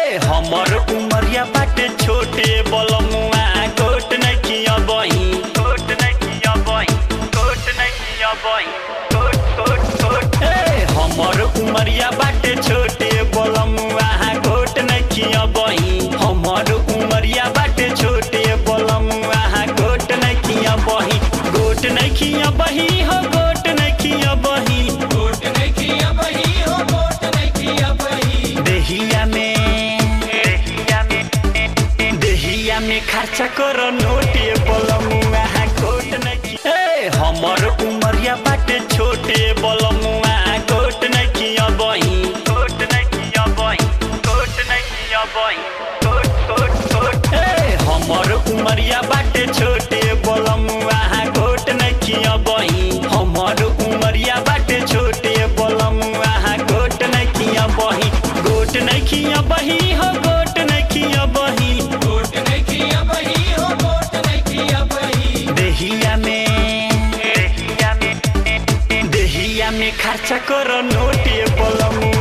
हमर उमरिया बाटे छोटे बलमुआ कोट नहीं किया बही कोट नहीं किया बही कोट नहीं किया बही कोट हमर उमरिया बाटे छोटे बलमुआ कोट नहीं किया बही हमर उमरिया बाटे छोटे बलमुआ कोट नहीं किया बही गोट नहीं किया बही हो गोट नहीं किया बही गोट नहीं किया बही हो गोट नहीं किया बही देहिया में खर्चा करो नोटे बलमुआ कोट नहीं हमर उमरिया बाटे छोटे बलमुआ कोट नहीं किया बही कोट नहीं किया बही कोट नहीं किया बही कोट हमर उमरिया बाटे छोटे बलमुआ कोट नहीं किया बही हमर उमरिया बाटे छोटे बलमुआ कोट नहीं किया बही गोट नहीं किया बही हो गोट नहीं किया बही गोट नहीं किया बही हो गोट नहीं किया बही देहिया में खर्चा करो नोटे बलमुआ